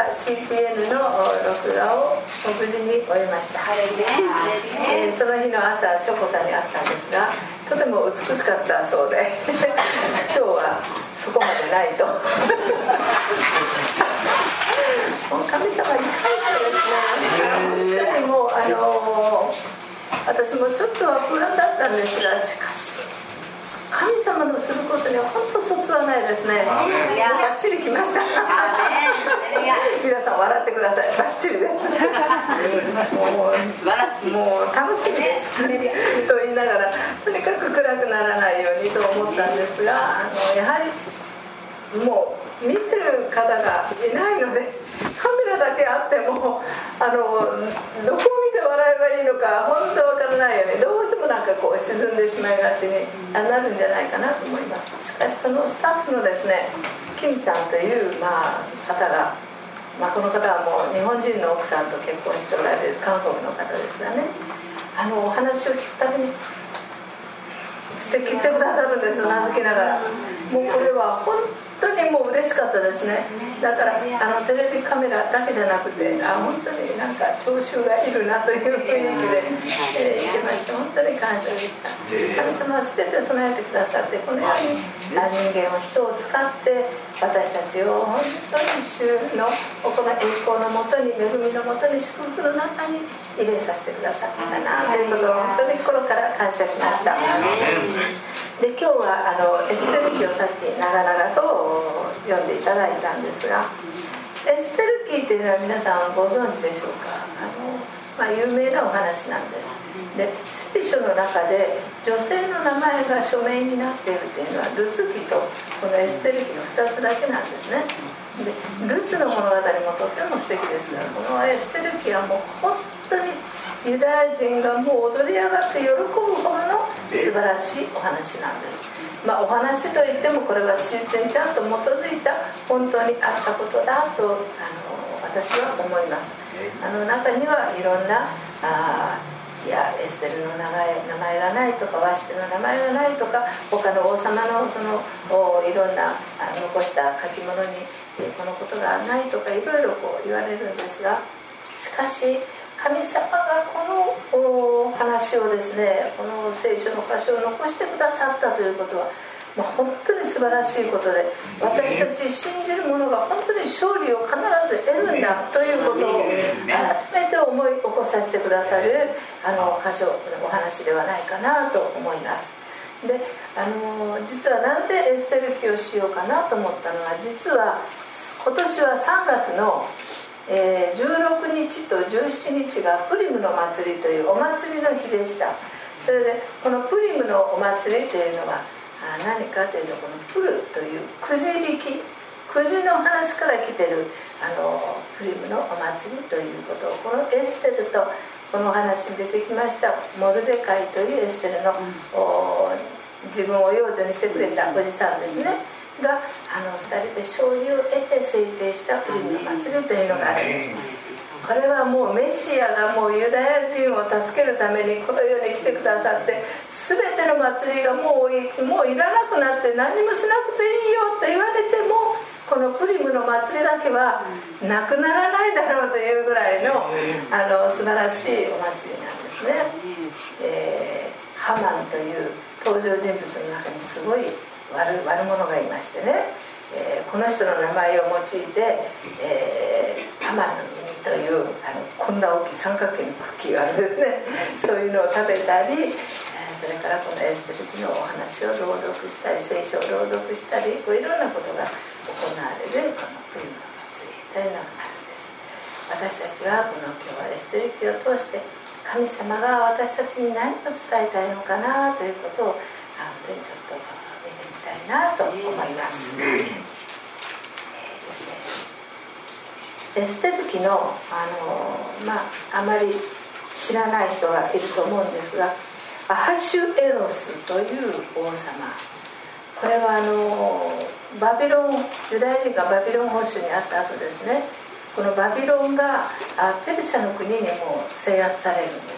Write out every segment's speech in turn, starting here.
は CGN の録画を無事に終えました。その日の朝ショコさんに会ったんですが、とても美しかったそうで今日はそこまでないと神様に感謝ですね。本当にもう私もちょっとは不安だったんですが、しかし神様のすることには本当そつはないですね。バッチリ来ました皆さん笑ってください。バッチリですもう楽しみですと言いながら、とにかく暗くならないようにと思ったんですが、やはりもう見てる方がいないので、カメラだけあってもどこを見て笑えばいいのか本当わからないよね。どうしてもなんかこう沈んでしまいがちになるんじゃないかなと思います。しかしそのスタッフのですね、金さんという、方が、この方はもう日本人の奥さんと結婚しておられる韓国の方ですがね、お話を聞くたびに切ってくださるんですよ、名付けながら。もうこれは本当にもう嬉しかったですね。だからテレビカメラだけじゃなくて、本当になんか聴衆がいるなという雰囲気でいけました。本当に感謝でした。神様は全て備えてくださって、このように人間を人を使って私たちを本当に主の行い栄光のもとに、恵みのもとに、祝福の中に入れさせてくださったなということを本当に心から感謝しました。で今日はエステル記をさっき長々と読んでいただいたんですが、エステル記っていうのは皆さんご存知でしょうか。有名なお話なんです。で聖書の中で女性の名前が署名になっているっていうのはルツ記とこのエステル記の2つだけなんですね。でルツの物語もとっても素敵ですが、このエステル記はもう本当にユダヤ人がもう踊り上がって喜ぶほどの素晴らしいお話なんです。お話といってもこれは自然にちゃんと基づいた本当にあったことだと私は思います。中にはいろんなエステルの名前がないとか、ワシテの名前がないとか、他の王様のいろんな残した書き物にこのことがないとかいろいろ言われるんですが、しかし神様がこの話をですね、この聖書の箇所を残してくださったということは、本当に素晴らしいことで、私たち信じる者が本当に勝利を必ず得るんだということを改めて思い起こさせてくださる箇所、お話ではないかなと思います。で実はなんでエステル記をしようかなと思ったのは、実は今年は3月の16日と17日がプリムの祭りというお祭りの日でした。それでこのプリムのお祭りというのは何かというと、このプルというくじ引き、くじの話から来てるプリムのお祭りということを、このエステルとこのお話に出てきましたモルデカイというエステルの自分を養女にしてくれたおじさんですねが2人で勝利を得て制定したプリムの祭りというのがあるんです。これはもうメシアがもうユダヤ人を助けるためにこの世に来てくださって、全ての祭りがもういらなくなって何もしなくていいよって言われても、このプリムの祭りだけはなくならないだろうというぐらいの素晴らしいお祭りなんですね。ハマンという登場人物の中にすごい悪者がいましてね、この人の名前を用いて、ハマンの耳というこんな大きい三角形のクッキーがあるんですね。そういうのを食べたり、それからこのエステル記のお話を朗読したり、聖書を朗読したり、いろんなことが行われるこのプリムの祭りというのがあるんです。私たちはこの今日はエステル記を通して神様が私たちに何を伝えたいのかなということを本当にちょっと見てみたいなと思います。エステル記のあまり知らない人がいると思うんですが、アハシュエロスという王様、これはユダヤ人がバビロン捕囚にあった後ですね、このバビロンがペルシャの国にも制圧されるんです。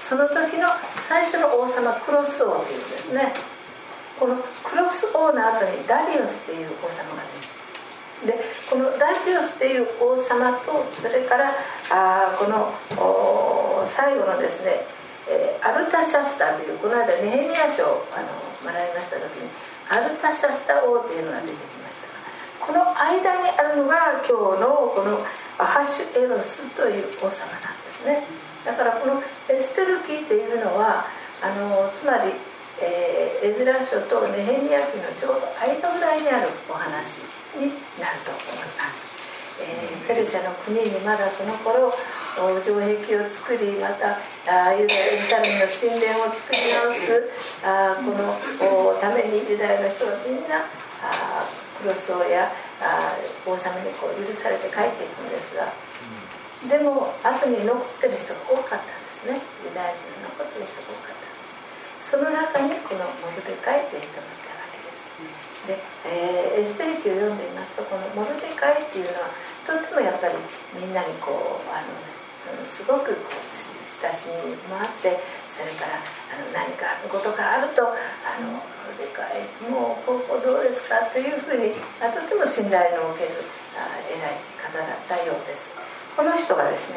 その時の最初の王様クロス王というんですね。このクロス王の後にダリオスという王様が出る。 でこのダリオスという王様と、それからこの最後のですね、アルタシャスタという、この間ネヘミヤ書を学びました時にアルタシャスタ王というのが出てきましたが、この間にあるのが今日のこのアハシュエロスという王様なんですね。だからこのエステル記というのはつまり、エズラ書とネヘミヤ記のちょうど間ぐらいにあるお話になると思います。ペルシャの国にまだその頃城壁を作り、またユダエルサレムの神殿を作り直すこのためにユダヤの人はみんなクロス王や王様にこう許されて帰っていくんですが、でも後に残ってる人が多かったんですね。ユダヤ人に残ってる人が多かったんです。その中にこのモルデカイという人がいたわけです。で、エステル記を読んでいますと、このモルデカイっていうのはとってもやっぱりみんなにこうすごくこう親しみもあって、それから何かことがあるとモルデカイもうここどうですかというふうにとても信頼のおける偉い方だったようです。この人がですね、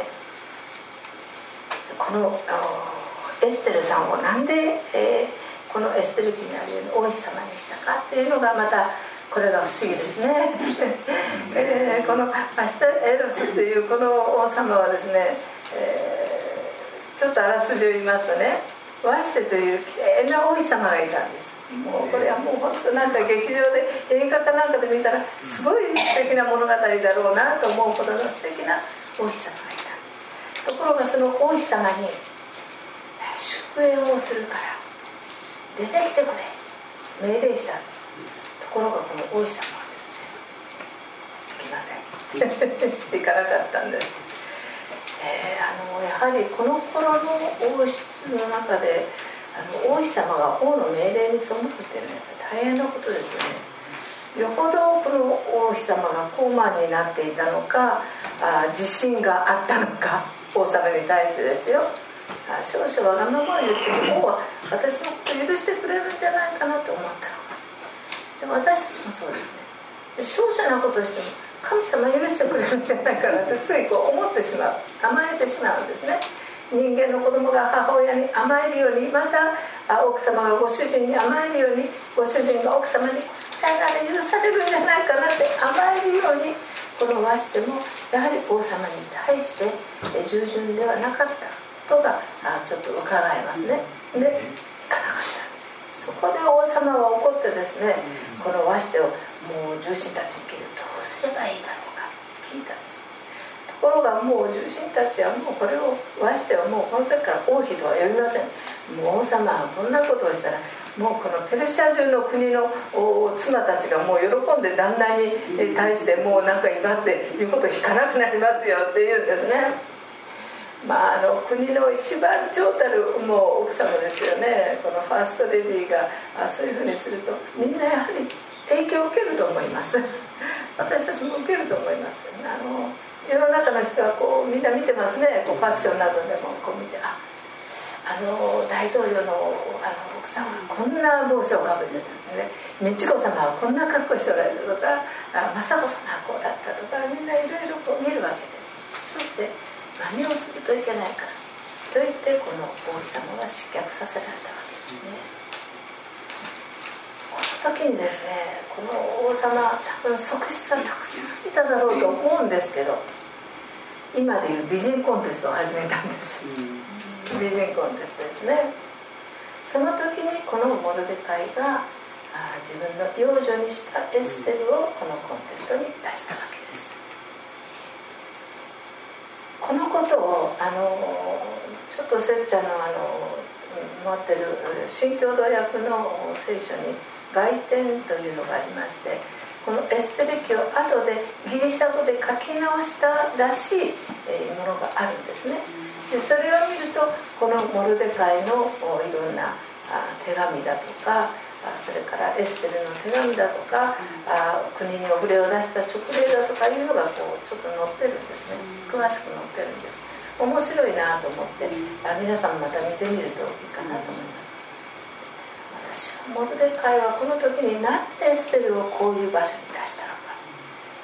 このエステルさんをなんで、このエステル記にあるように王子様にしたかというのがまたこれが不思議ですね。このアシュエロスというこの王様はですね、ちょっとあらすじを言いますとね、ワシテというきれいな王子様がいたんです。もうこれはもう本当なんか劇場で映画かなんかで見たらすごい素敵な物語だろうなと思うほどの素敵な王子様がいたんです。ところがその王子様に祝宴をするから出てきてくれ命令したんです。ところがこの王子様はですね、行きません行かなかったんです。やはりこの頃の王室の中で王子様が王の命令に背くっていうのは大変なことですよね。よほどこの王子様が高慢になっていたのか、自信があったのか、王様に対してですよ、少々わがままを言っても王は私のことを許してくれるんじゃないかなと思ったのか。でも私たちもそうですね。少々なことをしても神様許してくれるんじゃないかなってついこう思ってしまう、甘えてしまうんですね。人間の子供が母親に甘えるように、また奥様がご主人に甘えるように、ご主人が奥様に答えられ許されるんじゃないかなって甘えるように、このワシテもやはり王様に対して従順ではなかったことがちょっと伺えますね。で、行かなかったんです。そこで王様は怒ってですね、このワシテをもう重臣たちに聞いてどうすればいいだろうか聞いたんです。ところがもう重臣たちはもうこれをワシテはもうこの時から王妃とは呼びません。もう王様はこんなことをしたらもうこのペルシャ中の国の妻たちがもう喜んで旦那に対してもうなんか威張って言うこと聞かなくなりますよって言うんですね。国の一番長たるもう奥様ですよね。このファーストレディーがそういうふうにするとみんなやはり影響を受けると思います私たちも受けると思います。世の中の人はこうみんな見てますね。こうファッションなどでもこう見て、大統領の奥さんはこんな帽子をかぶってたんで、美智子様はこんな格好しておられるとか、雅子様はこうだったとか、みんないろいろこう見るわけです。そして何をするといけないかと言ってこの王子様は失脚させられたわけですね。この時にですね、この王様多分側室はたくさんいただろうと思うんですけど、今でいう美人コンテストを始めたんです。美人コンテストですね。その時にこのモルデカイが自分の養女にしたエステルをこのコンテストに出したわけです。このことをちょっとせっちゃんの持ってる新共同訳の聖書に外典というのがありまして、このエステル記を後でギリシャ語で書き直したらしいものがあるんですね。でそれを見るとこのモルデカイのいろんな手紙だとか、それからエステルの手紙だとか、国にお触れを出した勅令だとかいうのがこうちょっと載ってるんですね。詳しく載ってるんです。面白いなと思って皆さんまた見てみるといいかなと思います。モルデカイはこの時になんでエステルをこういう場所に出したのか、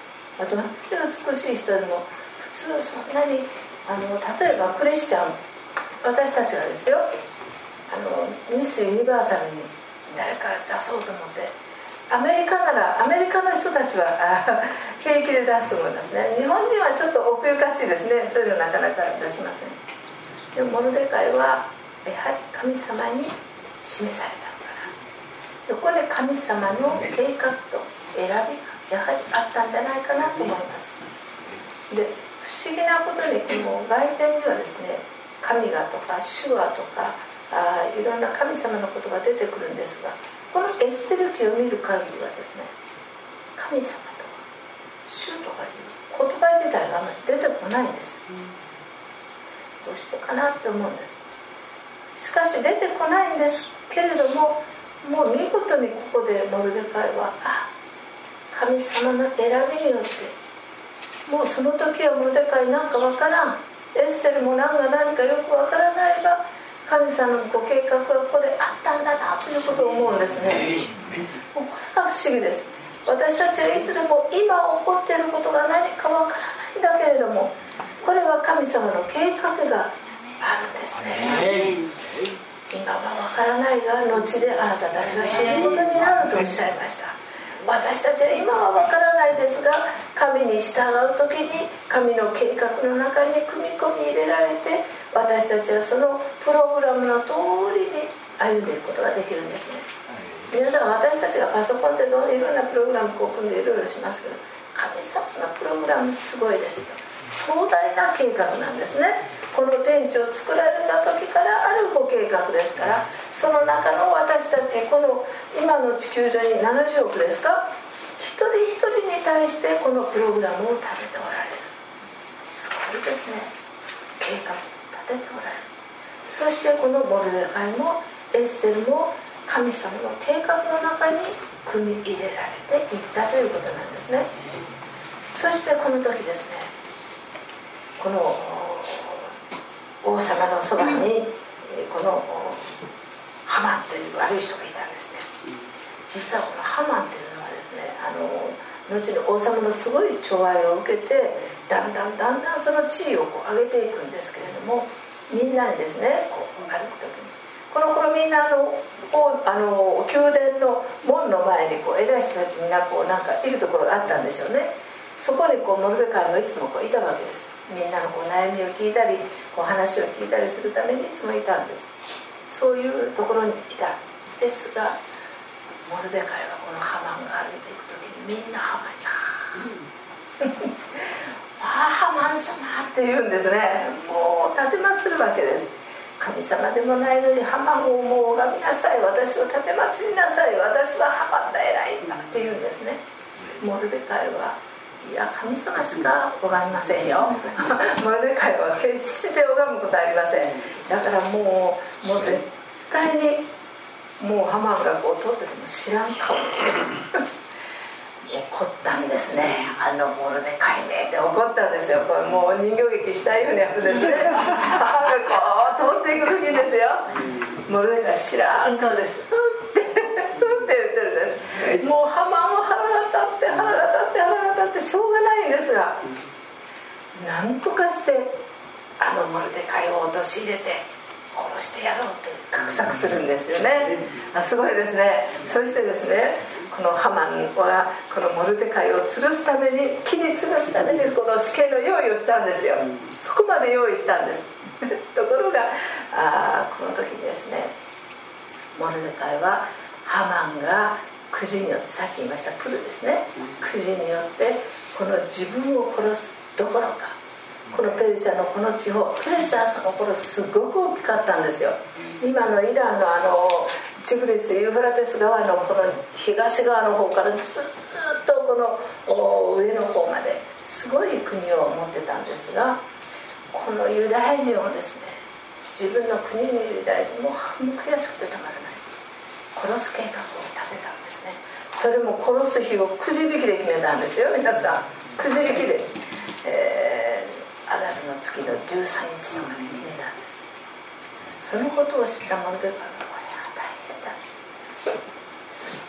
あと美しい人でも普通そんなに例えばクリスチャン、私たちがですよミス・ユニバーサルに誰か出そうと思ってアメリカならアメリカの人たちは平気で出すと思いますね。日本人はちょっと奥ゆかしいですね。そういうのなかなか出しません。でもモルデカイはやはり神様に示されたのかな。そこで神様の計画と選びがやはりあったんじゃないかなと思います。で不思議なことにこの外典にはですね、神がとか主はとかいろんな神様のことが出てくるんですが、このエステル記を見る限りはですね、神様とか主とかいう言葉自体があまり出てこないんですよ。どうしてかなって思うんです。しかし出てこないんですけれども、もう見事にここでモルデカイは神様の選びによって、もうその時はモルデカイなんかわからん、エステルも何かよくわからないが、神様のご計画がここであったんだなということを思うんですね。もうこれが不思議です。私たちはいつでも今起こっていることが何かわからないんだけれども、これは神様の計画があるんですね。今はわからないが、後であなたたちは知ることになるとおっしゃいました。私たちは今はわからないですが、神に従う時に神の計画の中に組み込み入れられて、私たちはそのプログラムの通りに歩んでいくことができるんですね。皆さん、私たちがパソコンでいろんなプログラムを組んでいろいろしますけど、神様のプログラムすごいですよ。壮大な計画なんですね。この天地を作られた時からあるご計画ですから、その中の私たち、この今の地球上に70億ですか、一人一人に対してこのプログラムを立てておられる。すごいですね。計画を立てておられる。そしてこのモルデカイもエステルも神様の計画の中に組み入れられていったということなんですね。そしてこの時ですね、この王様のそばにこのハマンという悪い人がいたんですね。実はこのハマンというのはですね、後に王様のすごい寵愛を受けて、だんだんその地位を上げていくんですけれども、みんなにですね、こう歩く時に、この頃みんな宮殿の門の前に偉い人たちみんななんかいるところがあったんでしょうね。そこにモルデカイもいつもいたわけです。みんなの悩みを聞いたり話を聞いたりするためにいつもいたんです。そういうところにいたんですが、モルデカイはこのハマンが歩いていく時にみんなハマンにハマン様って言うんですね。もう立てまつるわけです。神様でもないのにハマンをもう拝みなさい、私を立てまつりなさい、私はハマンだ偉いんだって言うんですね。モルデカイは、いや、神様しか拝みませんよモルデカイは決して拝むことはありません。だからもう絶対にもうハマンが通ってても知らん顔ですよ怒ったんですね。モルデカイめって怒ったんですよ。これもう人形劇したいようにやるんですねハマンがこう通っていく時ですよ。モルデカイ知らん顔ですって言ってるんです。もうハマンは腹が立ってしょうがないんですが、何とかしてモルデカイを陥れて殺してやろうと画策するんですよね。すごいですね。そしてですね、このハマンはこのモルデカイを吊るすために、木に吊るすためにこの死刑の用意をしたんですよ。そこまで用意したんですところがこの時にですね、モルデカイはハマンがくじによって、さっき言いましたプルですね、くじによってこの自分を殺すどころか、このペルシャのこの地方、ペルシャはその頃すごく大きかったんですよ。今のイランのチグリス・ユーフラテス川のこの東側の方からずっとこの上の方まですごい国を持ってたんですが、このユダヤ人をですね、自分の国のユダヤ人も悔しくてたまらない、殺す計画を立てたんですね。それも殺す日をくじ引きで決めたんですよ。皆さん、くじ引きで、アダルの月の13日とかで決めたんです。そのことを知ったモルデカイは、これは大変だ。そしてエ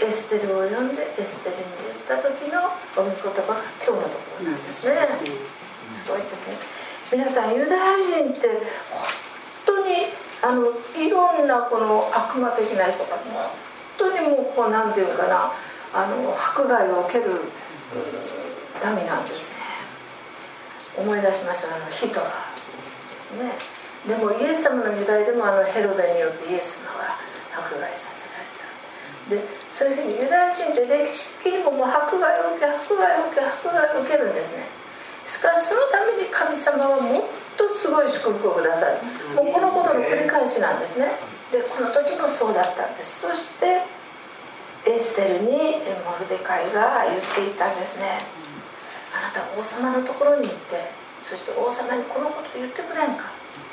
エステルを呼んでエステルに言った時のお御言葉が今日のところなんですね。すごいですね。皆さん、ユダヤ人って本当にいろんなこの悪魔的な人が本当にもうこうなんていうかな、迫害を受ける民なんですね。思い出しました、ヒトラーですね。でもイエス様の時代でもヘロデによってイエス様は迫害させられた。でそういうふうにユダヤ人って歴史的にも迫害を受けるんですね。しかしそのために神様はもっとすごい祝福をくださる。もうこのことの繰り返しなんですね。でこの時もそうだったんです。そしてエステルにモルデカイが言っていたんですね。あなた王様のところに行って、そして王様にこのことを言ってくれんか。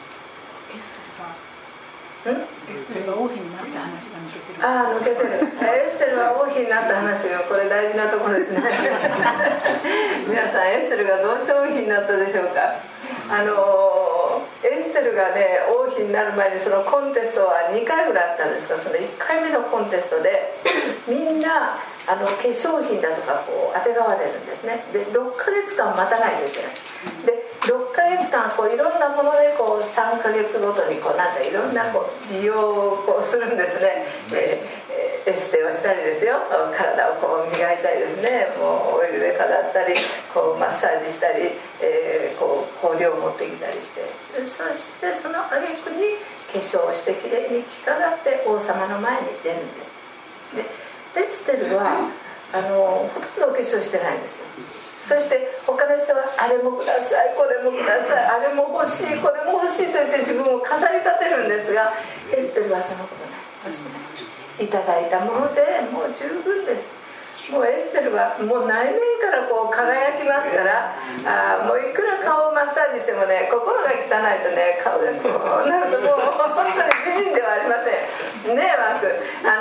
エステルが王妃になった話が抜けてる。抜けてる。エステルは王妃になった話がこれ大事なところですね。皆さん、エステルがどうして王妃になったでしょうか。エステルがね、王妃になる前にそのコンテストは2回ぐらいあったんですが、その1回目のコンテストでみんな化粧品だとかこうあてがわれるんですね。で6ヶ月間待たないといけない。で6ヶ月間こういろんなものでこう3ヶ月ごとにこうなんかいろんなこう美容をこうするんですね。エステをしたりですよ、体をこう磨いたりですね、もうオイルで飾ったりこうマッサージしたり、こう香料を持ってきたりして、そしてその挙句に化粧をしてきれいに着飾って王様の前に出るんです。でエステルはほとんどお化粧してないんですよ。そして他の人はあれもください、これもください、あれも欲しい、これも欲しいと言って自分を飾り立てるんですが、エステルはそのことない。いただいたものでもう十分です。もうエステルはもう内面からこう輝きますから、もういくら顔をマッサージしてもね、心が汚いとね、顔がこうなるともう本当に美人ではありませんね。マーク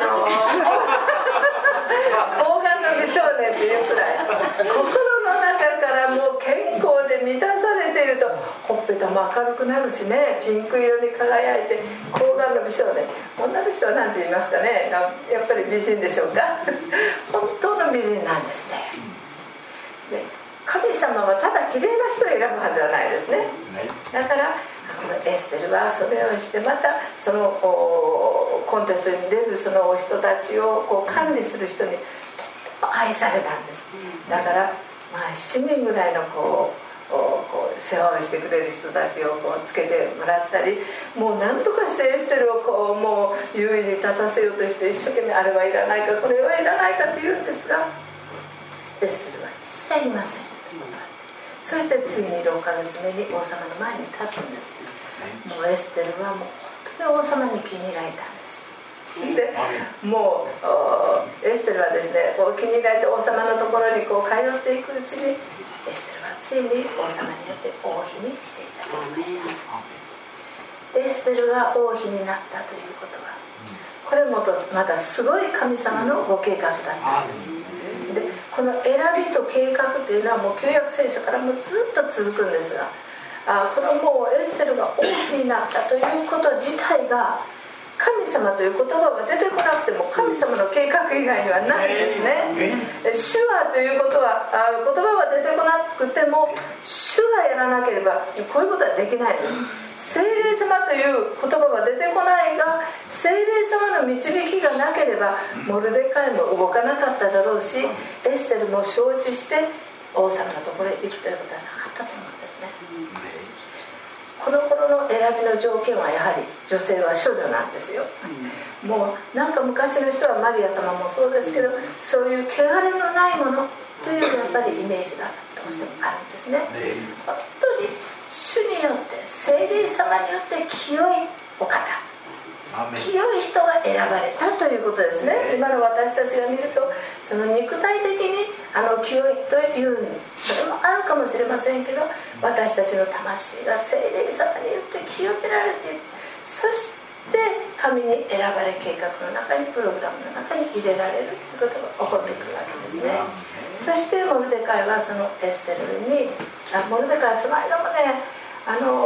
睾丸の美少年っていうくらい心の中からもう健康で満たされていると、ほっぺたも明るくなるしね、ピンク色に輝いて睾丸の美少年、女の人は何て言いますかね、やっぱり美人でしょうか。本当の美人なんですね。で神様はただ綺麗な人を選ぶはずはないですね。だからこのエステルはそれをして、またそのコンテストに出るその人たちをこう管理する人にとても愛されたんです。だから7人ぐらいのこう世話をしてくれる人たちをこうつけてもらったり、もう何とかしてエステルをこうもう優位に立たせようとして一生懸命あれはいらないかこれはいらないかって言うんですが、エステルは一切いません。そしてついに6ヶ月目に王様の前に立つんです。もうエステルはもう本当に王様に気に入られたんです。でもうエステルはですね、こう気に入られて王様のところにこう通っていくうちに、エステルはついに王様によって王妃にしていただきました。エステルが王妃になったということは、これもまたすごい神様のご計画だったんです。でこの選びと計画というのはもう旧約聖書からもずっと続くんですが、このもうエステルが王妃になったということ自体が、神様という言葉が出てこなくても神様の計画以外にはないんですね。主はということは言葉は出てこなくても主がやらなければこういうことはできないです。聖霊様という言葉は出てこないが、聖霊様の導きがなければモルデカイも動かなかっただろうし、エステルも承知して王様のところへ行くということはなかったと思うんですね。この頃の選びの条件はやはり女性は処女なんですよ。もうなんか昔の人はマリア様もそうですけど、そういう汚れのないものというやっぱりイメージがどうしてもあるんですね。本当に主によって聖霊様によって清いお方、清い人が選ばれたということですね。今の私たちが見るとその肉体的に清いというそれもあるかもしれませんけど、私たちの魂が聖霊様によって清められている。そして神に選ばれ計画の中に、プログラムの中に入れられるということが起こってくるわけですね。そしてモルデカイはそのエステルにモルデカイはその間もね詳し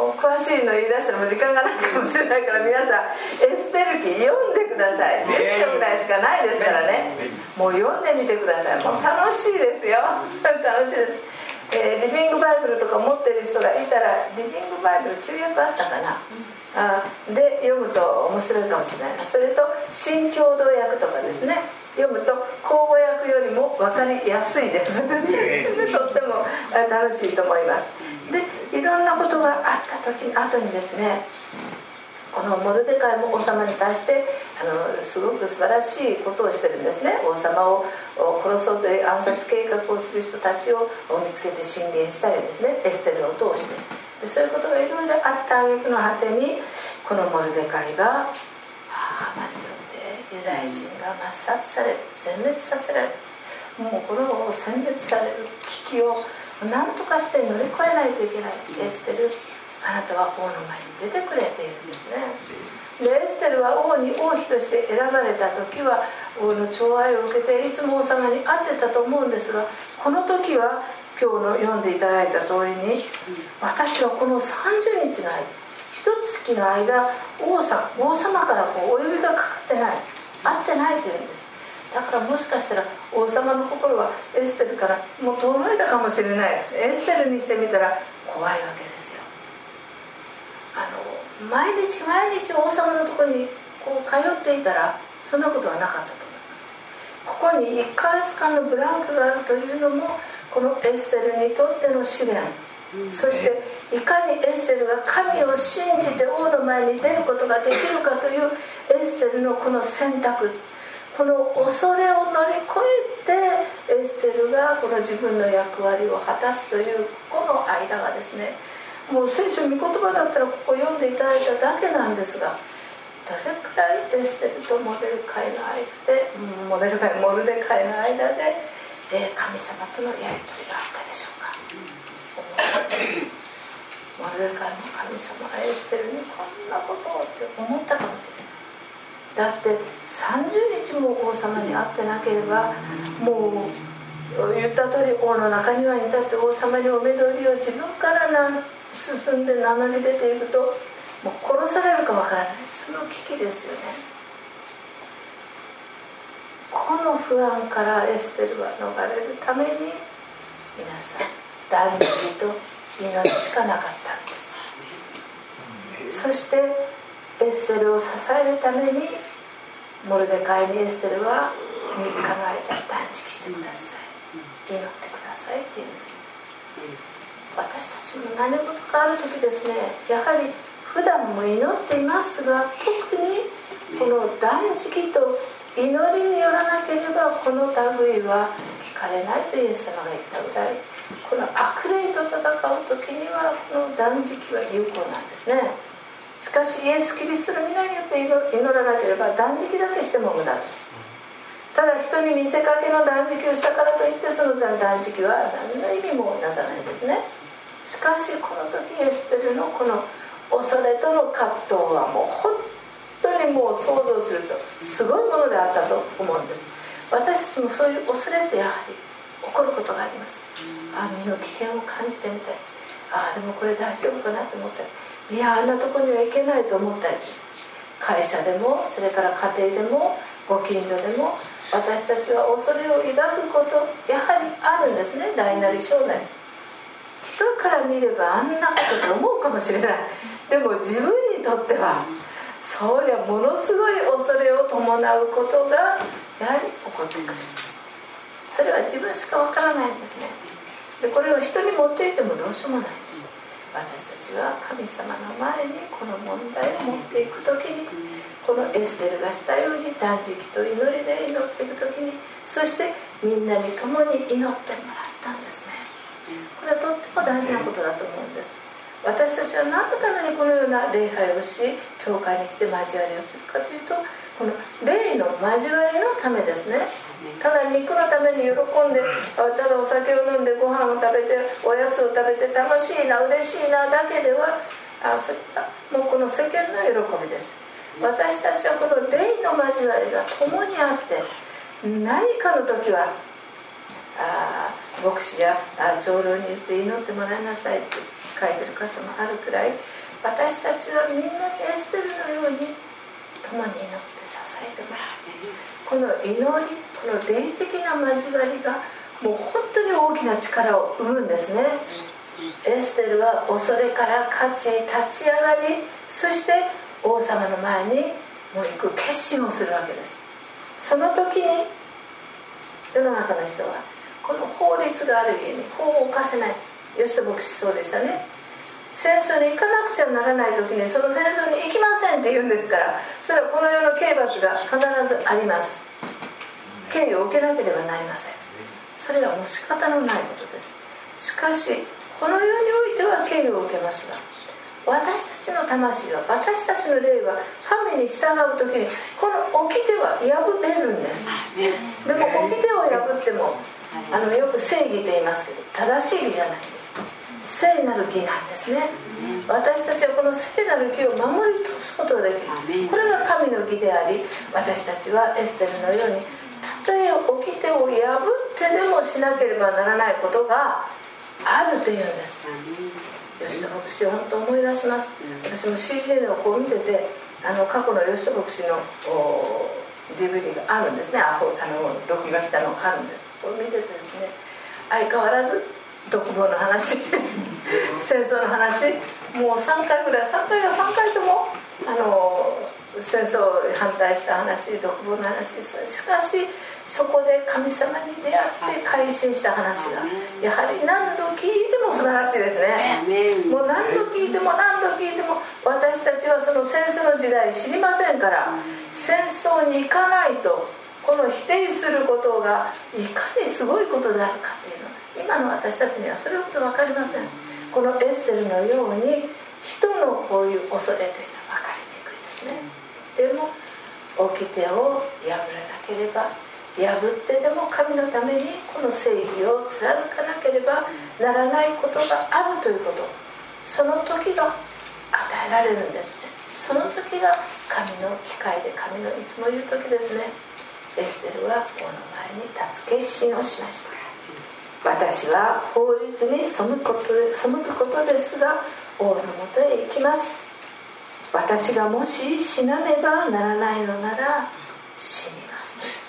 しいの言い出したらもう時間がないかもしれないから、皆さんエステル記読んでください。10章ぐらいしかないですからね、もう読んでみてください。もう楽しいですよ楽しいです。リビングバイブルとか持ってる人がいたら、リビングバイブル旧約あったかな、で読むと面白いかもしれないな。それと新共同訳とかですね、読むと口語訳よりも分かりやすいですとっても楽しいと思います。でいろんなことがあった後にですね、このモルデカイも王様に対してすごく素晴らしいことをしてるんですね。王様を殺そうという暗殺計画をする人たちを見つけて進言したりですね、エステルを通して、でそういうことがいろいろあった挙句の果てに、このモルデカイがハマによってユダヤ人が抹殺される、殲滅させられる、もうこの殲滅される危機を何とかして乗り越えないといけない。エステル、あなたは王の前に出てくれているんですね。でエステルは王妃として選ばれた時は王の寵愛を受けていつも王様に会ってたと思うんですが、この時は今日の読んでいただいた通りに、私はこの30日の間、一月の間王様からお呼びがかかってない、会ってないというんです。だからもしかしたら王様の心はエステルからもう遠のいたかもしれない。エステルにしてみたら怖いわけですよ。毎日王様のところに通っていたらそんなことはなかったと思います。ここに1ヶ月間のブランクがあるというのも、このエステルにとっての試練、そしていかにエステルが神を信じて王の前に出ることができるかというエステルのこの選択、この恐れを乗り越えてエステルがこの自分の役割を果たすというこの間がですね、もう聖書御言葉だったらここ読んでいただいただけなんですが、どれくらいエステルとモルデカイの間で神様とのやり取りがあったでしょうか。モルデカイも神様がエステルにこんなことをって思ったかもしれない。だって30日も王様に会ってなければ、もう言った通り王の中庭に立って王様にお目通りを自分から進んで名乗り出ていくと、もう殺されるかわからない、その危機ですよね。この不安からエステルは逃れるために、皆さん断食と祈りしかなかったんです。そしてエステルを支えるためにモルデカイにエステルは3日の間断食してください、祈ってくださいって言うんです。私たちも何事かある時ですね、やはり普段も祈っていますが、特にこの断食と祈りによらなければこの類は聞かれないとイエス様が言ったぐらい、この悪霊と戦う時にはこの断食は有効なんですね。しかしイエス・キリストの皆によって祈らなければ断食だけしても無駄です。ただ人に見せかけの断食をしたからといってその断食は何の意味もなさないんですね。しかしこの時エステルのこの恐れとの葛藤はもう本当にもう想像するとすごいものであったと思うんです。私たちもそういう恐れってやはり起こることがあります。身の危険を感じてみたり、でもこれ大丈夫かなと思ったり、いやあんなとこには行けないと思ったりです。会社でもそれから家庭でもご近所でも私たちは恐れを抱くことやはりあるんですね。大なり小なり、人から見ればあんなことと思うかもしれない。でも自分にとってはそりゃものすごい恐れを伴うことがやはり起こってくる。それは自分しかわからないんですね。でこれを人に持っていてもどうしようもないです。私たちは神様の前にこの問題を持っていくときに、このエステルがしたように断食と祈りで祈っていくときに、そしてみんなに共に祈ってもらったんですね。これはとっても大事なことだと思うんです。私たちは何のためにこのような礼拝をし、教会に来て交わりをするかというと、この霊の交わりのためですね。ただ肉のために喜んで、ただお酒を飲んでご飯を食べておやつを食べて楽しいな嬉しいなだけでは、それはもうこの世間の喜びです。私たちはこの霊の交わりが共にあって、何かの時は牧師や長老に言って祈ってもらいなさいって書いてる箇所もあるくらい、 私たちはみんなにエステルのように共に祈って支えてもらう。この祈り、この霊的な交わりがもう本当に大きな力を生むんですね。エステルは恐れから勝ち立ち上がり、そして王様の前にもう行く決心をするわけです。その時に世の中の人はこの法律がある家に法を犯せない。吉田牧師そうでしたね。戦争に行かなくちゃならない時にその戦争に行きませんって言うんですから、それはこの世の刑罰が必ずあります。刑を受けなければなりません。それはもう仕方のないことです。しかしこの世においては刑を受けますが、私たちの魂は、私たちの霊は神に従う時にこの掟は破れるんです。でも掟を破ってもよく正義と言いますけど、正しい義じゃないんです。聖なる義なんですね。私たちはこの聖なる義を守り通すことができる。これが神の義であり、私たちはエステルのようにたとえ掟を破ってでもしなければならないことがあるというんです。吉田牧師を本当思い出します。私も CGN をこう見てて、過去の吉田牧師の DVD があるんですね。録画したのがあるんです。これ見ててですね、相変わらず独房の話戦争の話、もう3回とも戦争を反対した話、独房の話、しかしそこで神様に出会って改心した話がやはり何度聞いても素晴らしいですね。もう何度聞いても私たちはその戦争の時代知りませんから、戦争に行かないとこの否定することがいかにすごいことであるかというの、今の私たちにはそれほど分かりません。このエステルのように人のこういう恐れというのは分かりにくいですね。でも掟を破らなければ、破ってでも神のためにこの正義を貫かなければならないことがあるということ、その時が与えられるんですね。その時が神の機会で、神のいつも言う時ですね。エステルは王の前に立つ決心をしました。私は法律に背くことですが王のもとへ行きます。私がもし死なねばならないのなら死にますと言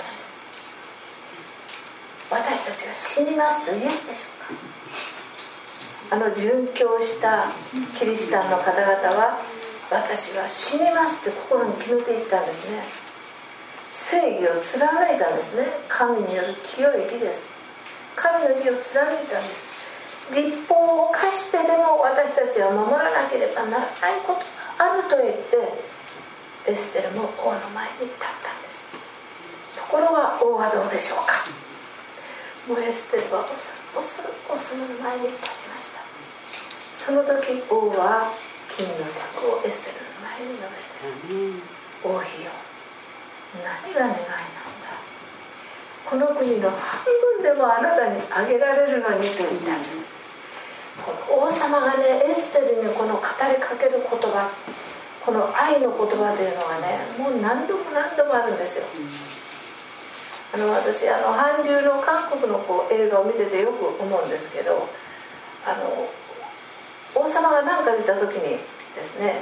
ったんです。私たちが死にますと言えるでしょうか。殉教したキリシタンの方々は、私は死にますって心に決めていったんですね。正義を貫いたんですね。神による清い義です。神の義を貫いたんです。律法を犯してでも私たちは守らなければならないことがあると言ってエステルも王の前に立ったんです。ところが王はどうでしょうか。もうエステルは恐る王様の前に立ちました。その時王は金の尺をエステルの前に述べて、王妃よ、何が願いなんだ。この国の半分でもあなたにあげられるのにと言ったんです。この王様がね、エステルにこの語りかける言葉、この愛の言葉というのがね、もう何度もあるんですよ。私韓流の韓国の映画を見ててよく思うんですけど、王様が何か言った時にですね、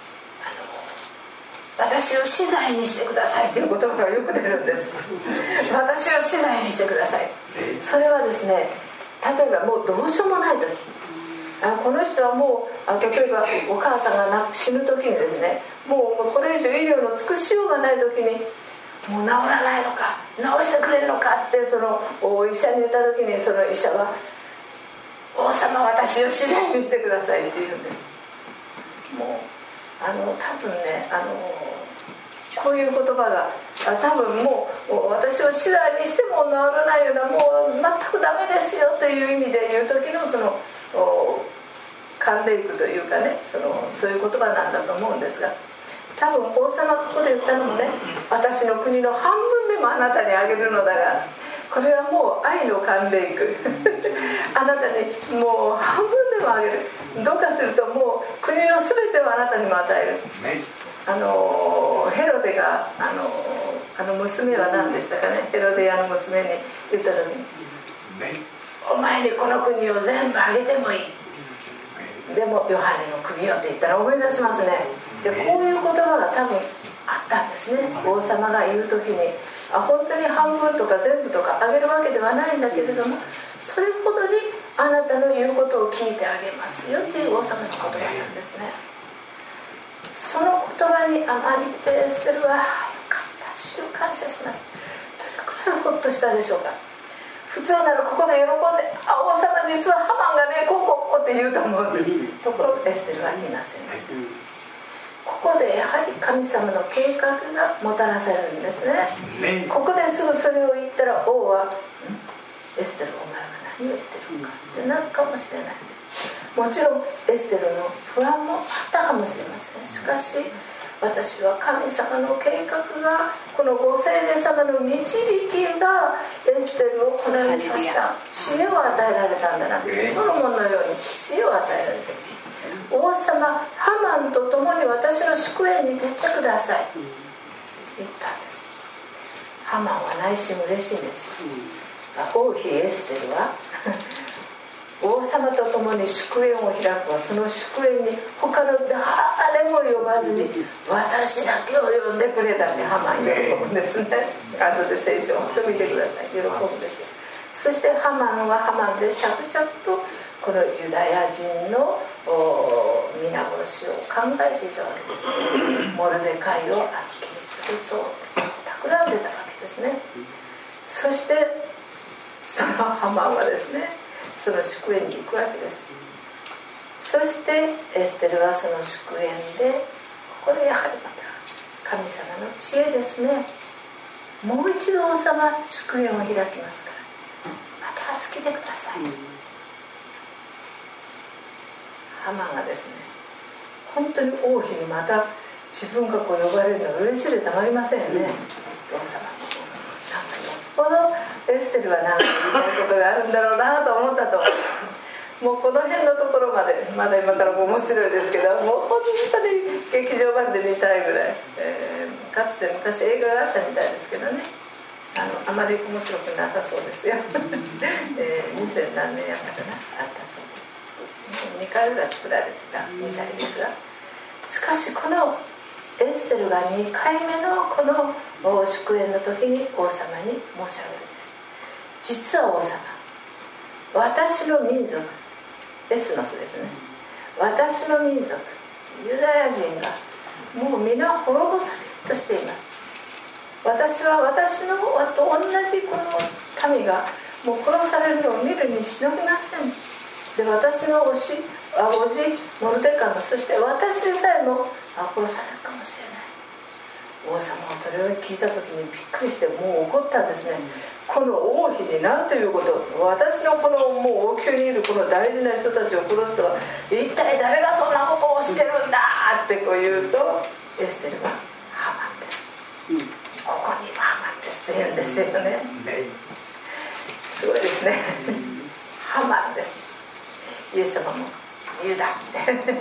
私を死罪にしてくださいという言葉がよく出るんです私を死罪にしてください。それはですね、例えばもうどうしようもない時、この人はもう例えばお母さんが死ぬ時にですね、もうこれ以上医療の尽くしようがない時に、もう治らないのか治してくれるのかってその医者に言った時に、その医者は王様私を死罪にしてくださいって言うんです。もう多分ね、こういう言葉が多分もう私を死罪にしても治らないような、もう全くダメですよという意味で言う時のその慣例句というかね、そういう言葉なんだと思うんですが、多分王様がここで言ったのもね、私の国の半分でもあなたにあげるのだが、これはもう愛の慣例句あなたにもう半分でもあげる、どうかするともう国の全てをあなたにも与える。ヘロデが娘は何でしたかね、ヘロデ屋の娘に言った時に、お前にこの国を全部あげてもいい、 でもヨハネの首よって言ったら思い出しますね。でこういう言葉が多分あったんですね。王様が言う時に本当に半分とか全部とかあげるわけではないんだけれども、それほどにあなたの言うことを聞いてあげますよっていう王様の言葉なんですね。その言葉に甘んじてエステルは、よかった、主を感謝します、どれくらいほっとしたでしょうか。普通ならここで喜んで、王様実はハマンがねこうって言うと思うんです。ところエステルは言いませんでした。ここでやはり神様の計画がもたらされるんですね。ここですぐそれを言ったら王は、エステルお前は何を言ってるのかってなるかもしれないです。もちろんエステルの不安もあったかもしれません。しかし私は神様の計画が、このご聖霊様の導きがエステルをこのようにさせた、知恵を与えられたんだな。ソロモンのように知恵を与えられて、王様ハマンと共に私の祝宴に出てください言ったんです。ハマンは内心嬉しいんですよ。王妃エステルは王様と共に祝宴を開くわ。その祝宴に他の誰も呼ばずに私だけを呼んでくれたってハマン喜ぶんですね。後で聖書を本当見てください。喜ぶんですよ。そしてハマンはハマンで着々とこのユダヤ人の皆殺しを考えていたわけです。モルデカイを切り潰そう企んでたわけですね。そしてそのハマンはですね、その祝宴に行くわけです。そしてエステルはその祝宴で、ここでやはりまた神様の知恵ですね。もう一度王様祝宴を開きますから、また助けてください。ハマンがですね、本当に王妃にまた自分がこう呼ばれるのが嬉しいでたまりませんよね。王様もなんかよっぽどエステルは何か言いたいことがあるんだろうなと思ったと思います。もうこの辺のところまで、まだ今からも面白いですけど、もう本当に劇場版で見たいぐらい、かつて昔映画があったみたいですけどね、あまり面白くなさそうですよ。2000何年やったかな、あったそうです。2回ぐらい作られてたみたいですが、しかしこのエステルが2回目のこの祝宴の時に王様に申し上げるんです。実は王様、私の民族、エスノスですね、私の民族ユダヤ人がもう皆滅ぼされようとしています。私は私のと同じこの民がもう殺されるのを見るに忍びません。で、私のおじモルデカイも、そして私でさえも殺されるかもしれない。王様はそれを聞いた時にびっくりして、もう怒ったんですね。この王妃に何ということ、私のこのもう王宮にいるこの大事な人たちを殺すとは一体誰がそんなことをしてるんだってこう言うと、エステルはハマンです、ここにハマンですって言うんですよね。すごいですね。ハマンです。イエス様もユダってハマンです。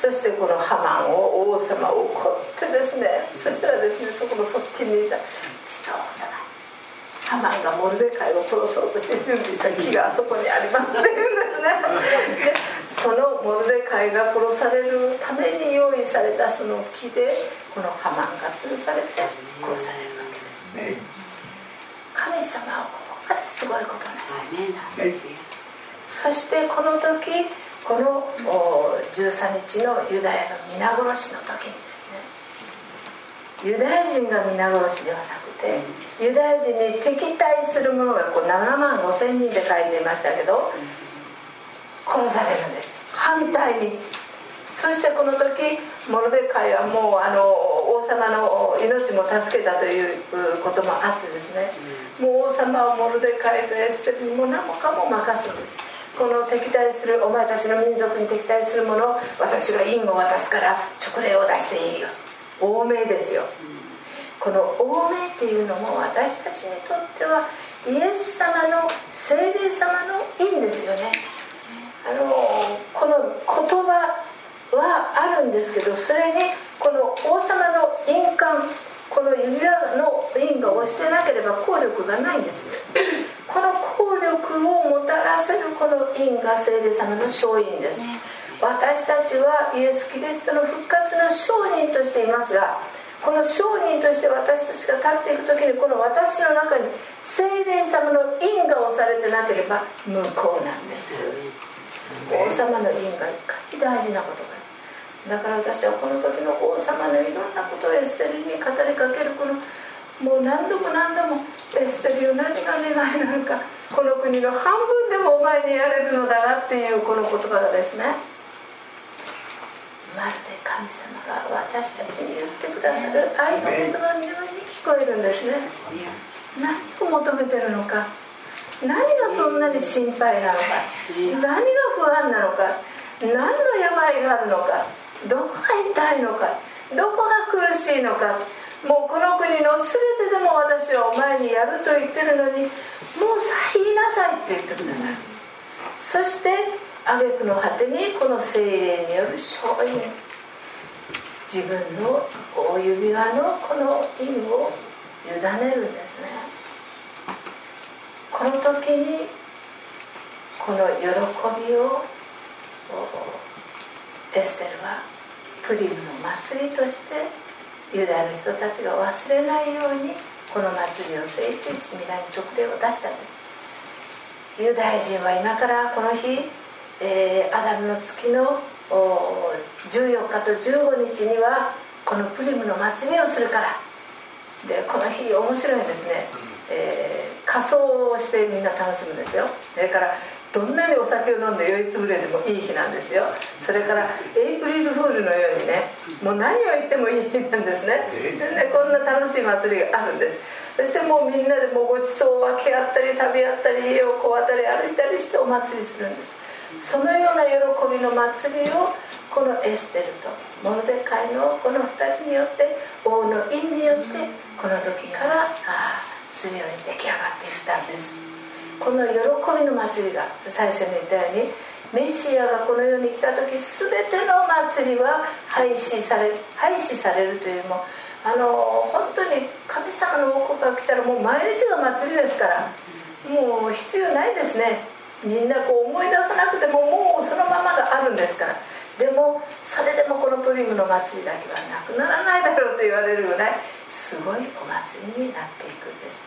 そしてこのハマンを王様を怒ってですね、そしたらですね、そこの側近にいた実は王様、ハマンがモルデカイを殺そうとして準備した木があそこにありますって言うんですね。でそのモルデカイが殺されるために用意されたその木で、このハマンが吊るされて殺されるわけです。神様はここまですごいことをなさいました。そしてこの時、この13日のユダヤの皆殺しの時にですね、ユダヤ人が皆殺しではなくて、ユダヤ人に敵対する者が7万5千人で書いていましたけど、殺されるんです、反対に。そしてこの時モルデカイはもう王様の命も助けたということもあってですね、もう王様はモルデカイとエステルにも何もかも任すんです。この敵対する、お前たちの民族に敵対する者を私が印を渡すから勅令を出していいよ。王命ですよ。この王命っていうのも私たちにとってはイエス様の聖霊様の印ですよね。この言葉はあるんですけど、それにこの王様の印鑑、この指輪の印が押してなければ効力がないんですよ。 この効力をもたらせるこの印が聖霊様の勝因です。私たちはイエス・キリストの復活の証人としていますが、この証人として私たちが立っていく時に、この私の中に聖霊様の印が押されてなければ無効なんです。王様の印がいかに大事なことか。だから私はこの時の王様のいろんなことをエステルに語りかける、このもう何度も何度もエステルよ、何が願いなのか、この国の半分でもお前にやれるのだがっていうこの言葉がですね、まるで神様が私たちに言ってくださる愛の言葉のように聞こえるんですね。何を求めてるのか、何がそんなに心配なのか、何が不安なのか、何の病があるのか、どこが痛いのか、どこが苦しいのか、もうこの国の全てでも私はお前にやると言ってるのに、もうさ言いなさいって言ってください。そして挙句の果てにこの聖霊による勝因、自分の大指輪のこの印を委ねるんですね。この時にこの喜びをエステルはプリムの祭りとしてユダヤの人たちが忘れないようにこの祭りを制してシミナに勅令を出したんです。ユダヤ人は今からこの日、アダムの月の14日と15日にはこのプリムの祭りをするからで、この日面白いんですね。仮装をしてみんな楽しむんですよ。それからどんなにお酒を飲んで酔いつぶれてもいい日なんですよ。それからエイプリルフールのようにね、もう何を言ってもいい日なんですね。でこんな楽しい祭りがあるんです。そしてもうみんなでもうごちそうを分け合ったり食べ合ったり家をこう渡り歩いたりしてお祭りするんです。そのような喜びの祭りをこのエステルとモルデカイのこの2人によって王の印によってこの時からするように出来上がっていったんです。この喜びの祭りが最初に言ったように、メシアがこの世に来た時全ての祭りは廃止されるという、も本当に神様の王国が来たらもう毎日が祭りですから、もう必要ないですね。みんなこう思い出さなくてももうそのままがあるんですから。でもそれでもこのプリムの祭りだけはなくならないだろうと言われるぐらいすごいお祭りになっていくんです。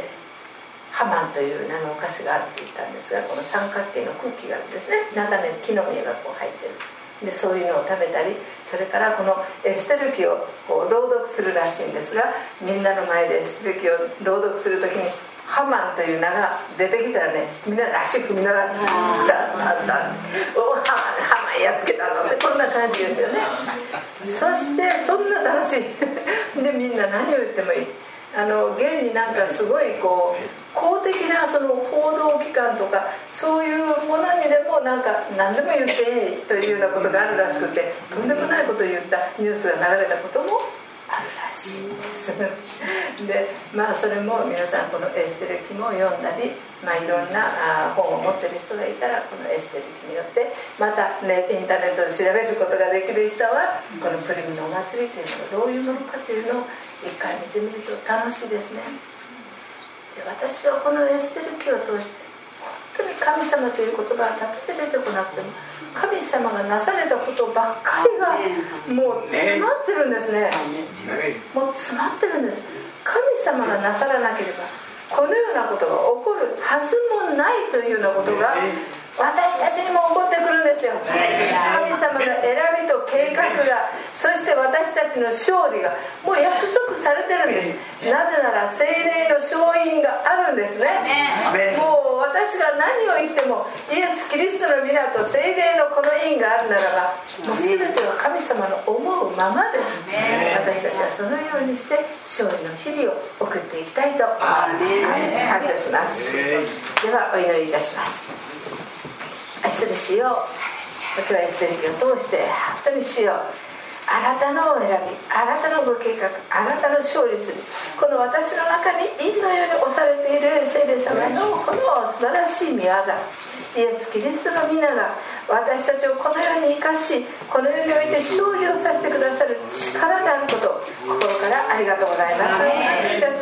ハマンという名のお菓子があるって言ったんですが、この三角形のクッキーがあるんですね。中に木の実がこう入ってる。でそういうのを食べたり、それからこのエステル記をこう朗読するらしいんですが、みんなの前でエステル記を朗読するときにハマンという名が出てきたらね、みんな足踏み鳴らして「おハマンやっつけたぞ」ってこんな感じですよね。そしてそんな楽しいでみんな何を言ってもいい。現になんかすごいこう公的なその報道機関とかそういうものにでもなんか何でも言っていいというようなことがあるらしくて、とんでもないことを言ったニュースが流れたこともあるらしいんですでそれも皆さんこのエステル記も読んだり、いろんな本を持ってる人がいたらこのエステル記によってまた、ね、インターネットで調べることができる人はこのプリムのお祭りというのがどういうものかというのを一回見てみると楽しいですね。で私はこのエステル記を通して本当に神様という言葉はたとえ出てこなくても神様がなされたことばっかりがもう詰まってるんですね。もう詰まってるんです。神様がなさらなければこのようなことが起こるはずもないというようなことが私たちにも起こってくるんですよ。神様の選びと計画が、そして私たちの勝利がもう約束されてるんです。なぜなら聖霊の勝因があるんですね。もう私が何を言ってもイエス・キリストの皆と聖霊のこの因があるならばもう全ては神様の思うままです。私たちはそのようにして勝利の日々を送っていきたいと思います。感謝します。ではお祈りいたします。愛する主よ、今日はエステル記を通して本当に主よ、あなたの選び、あなたのご計画、あなたの勝利するこの私の中に印のように押されている聖霊様のこの素晴らしい御業、イエス・キリストの皆が私たちをこの世に生かし、この世において勝利をさせてくださる力であることを心からありがとうございます。感謝いたします。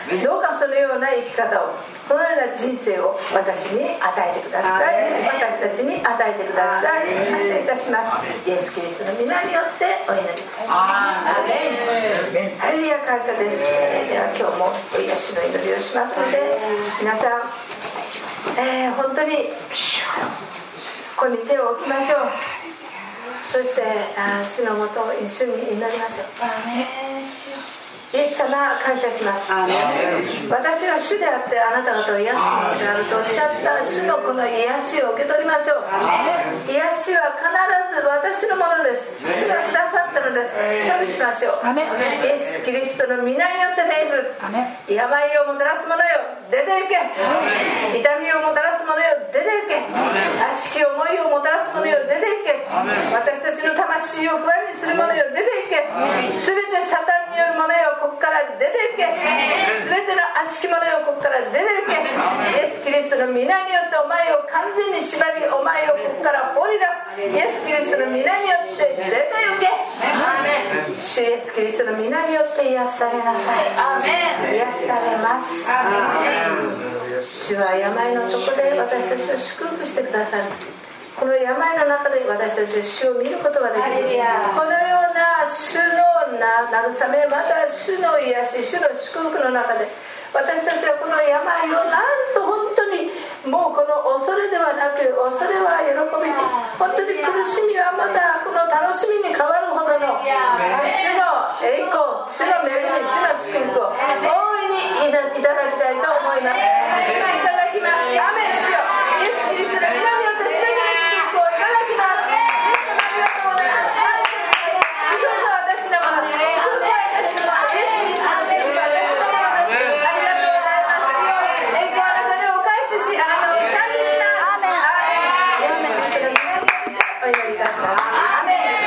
どうかそのような生き方を、このような人生を私に与えてください。私たちに与えてください。感謝いたします。イエス・キリストの皆によってお祈りいたします。ハレルヤ、感謝です。では今日もお癒しの祈りをしますので、皆さん、本当にここに手を置きましょう。そして主のもとを一緒に祈りましょう。イエス様、感謝します。私は主であってあなた方を癒すものであるとおっしゃった主のこの癒しを受け取りましょう。癒しは必ず私のものです。主がくださったのです。勝利しましょう。イエス・キリストの皆によって命ず、病をもたらす者よ、出て行け。痛みをもたらす者よ、出て行け。悪しき思いをもたらす者よ、出て行け。私たちの魂を不安にする者よ、出て行け。すべてサタンによる者よ、ここから出て行け。すべての悪しき者よ、ここから出て行け。イエス・キリストの皆によってお前を完全に縛り、お前をここから放り出す。イエス・キリストの皆によって出て行け。主イエス・キリストの皆によって癒されなさい。癒されます。主は病のところで私たちを祝福してくださる。この病の中で私たちは主を見ることができる。このような主の慰め、また主の癒し、主の祝福の中で私たちはこの病をなんと本当にもうこの恐れではなく、恐れは喜びに、本当に苦しみはまたこの楽しみに変わるほどの主の栄光、主の恵み、主の祝福を大いにいただきたいと思います。今いただきます。アメン。主よ、イエス・キリストの皆によって全ての祝福をいただきます。イエス様、ありがとうございます。感謝します。祝福は私のもの、祝福は私のもの、イエス・キリストの祝福は私のものです。ありがとうございます。主よ、栄光あなたにお返しし、あなたを賛美します。アメン。イエス・キリストの皆によってお祈りいたします。アメン。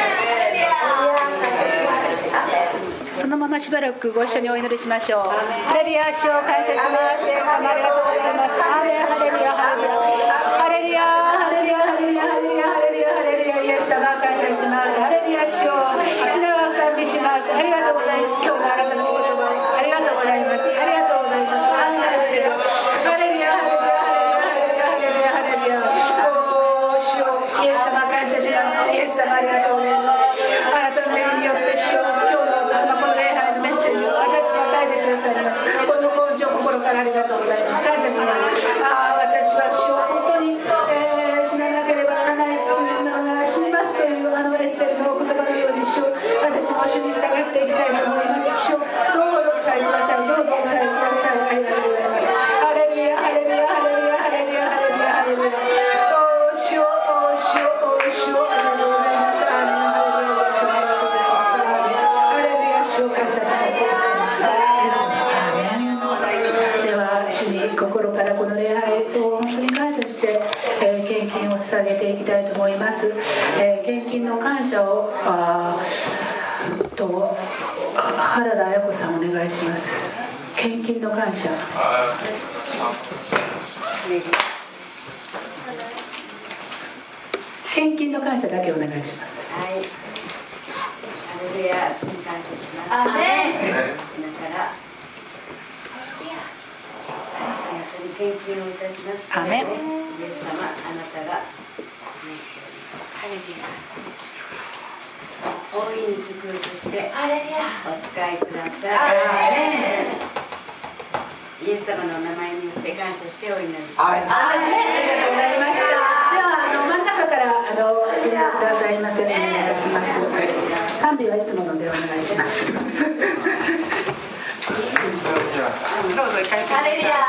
そのまましばらくご一緒にお祈りしましょう。ハレルヤ、主を感謝します。イエス様、ありがとうございます。アメン。ハレルヤ、ハレルヤ、ハレルヤ、ハレルヤ、ハレルヤ、ハレルヤ、ハレルヤ、ハレルヤ、イエス様、感謝します。ハレルヤ、主を皆を賛美します。ありがとうございます。今日のあなたの言葉をありがとうございます。ありがとうございます。ハレルヤ、ハレルヤ、ハレルヤ、ハレルヤ、ハレルヤ、おー、主をイエス様、感謝します。イエス様、ありがとうございます。あなたの恵みによって主を今日のこの礼拝のメッセージを私に与えてくださいます。この根性、心からありがとうございます。感謝します。私は主を本当に、死ななければならない、死にますというエステルのお言葉のように主を私も主に従っていきたいと思います。主をどうぞお伝えください。どうぞお伝えください。ありがとうございます。ハレルヤ、ハレルヤ、ハレルヤ、ハレルヤ、ハレルヤ、ハレルヤ、主を主を主をありがとうございます。アーメン。心からこの礼拝を本当に感謝して、献金を捧げていきたいと思います。献金の感謝を原田彩子さんお願いします。献金の感謝。献金の感謝だけお願いします。 はい。ハレルヤ、主に感謝します。アメン。だから献金をいたします。 アメン。 イエス様、あなたが大いに祝福してお使いください。イエス様の名前によって感謝してお祈りします。 ありがとうございました。では真ん中から進んでくださいませ。お願いいたします。賛美はいつものでお願いします。 ハレルヤ。